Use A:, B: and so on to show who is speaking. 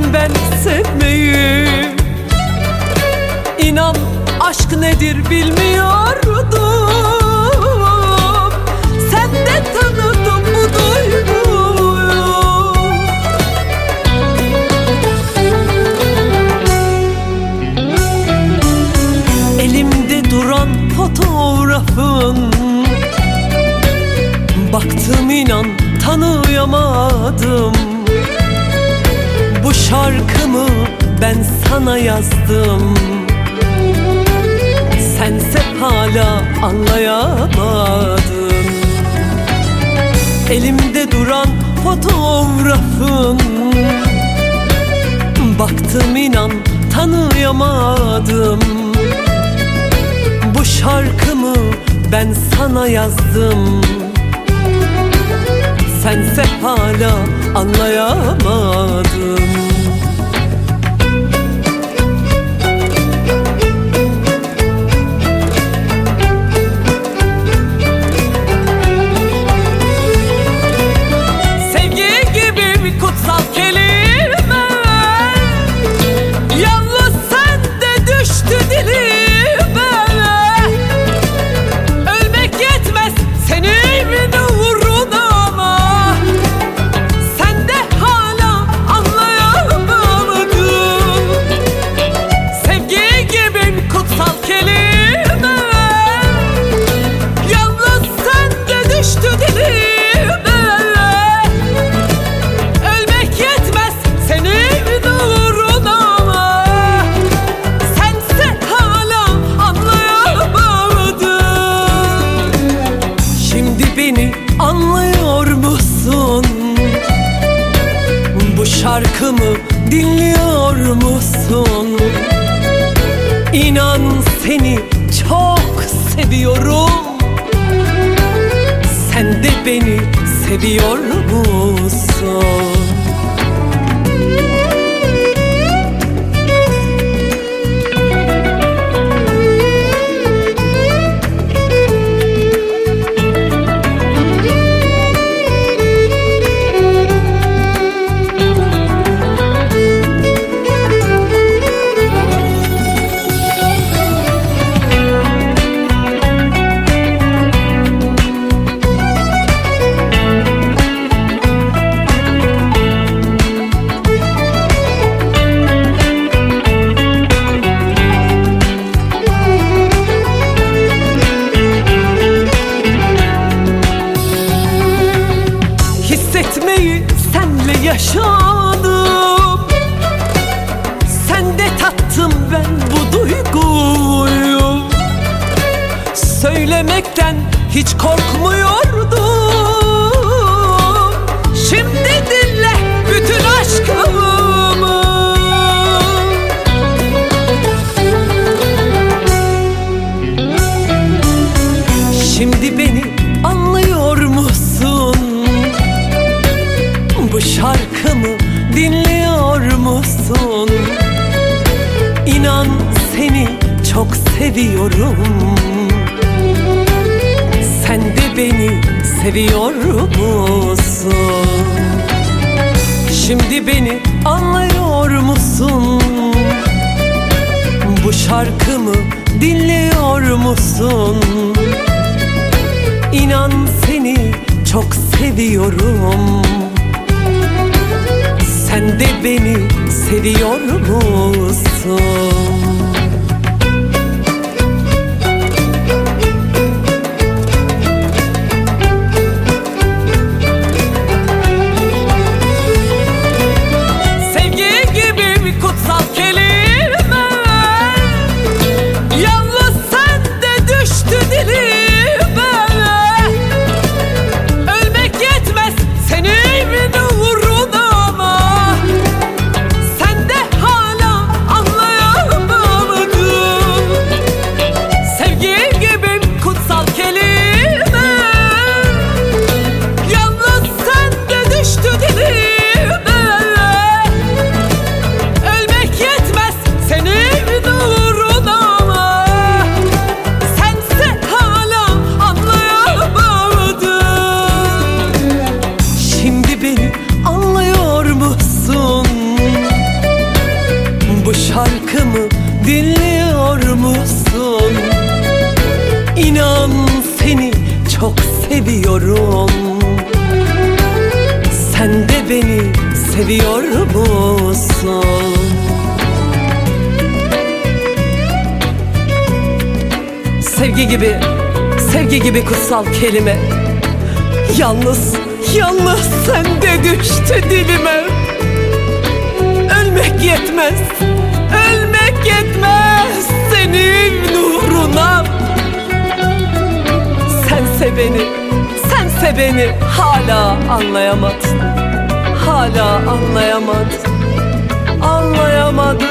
A: ben sevmeyi. İnan aşk nedir bilmiyordum. Senden tanıdım bu duyguyu. Elimde duran fotoğrafın, baktım inan tanıyamadım. Bu şarkımı ben sana yazdım. Sense hala anlayamadın. Elimde duran fotoğrafın, baktım inan tanıyamadım. Bu şarkımı ben sana yazdım. Sense hala anlayamadın. Anlıyor musun? Bu şarkımı dinliyor musun? İnan seni çok seviyorum. Sen de beni seviyor musun? Hissetmeyi senle yaşadım. Sende tattım ben bu duyguyu. Söylemekten hiç korkmuyordum. Şimdi dinle bütün aşkımı. Şimdi beni anlıyor musun? Bu şarkımı dinliyor musun? İnan seni çok seviyorum. Sen de beni seviyor musun? Şimdi beni anlıyor musun? Bu şarkımı dinliyor musun? İnan seni çok seviyorum. Sen de beni seviyor musun?
B: Uğruna ama sen de hala anlayamam.
A: seviyorum. Sen de beni seviyor musun? Sevgi gibi kutsal kelime, yalnız sende düştü dilime. Ölmek yetmez senin nuruna. Sense beni hala anlayamadın. Hala anlayamadın.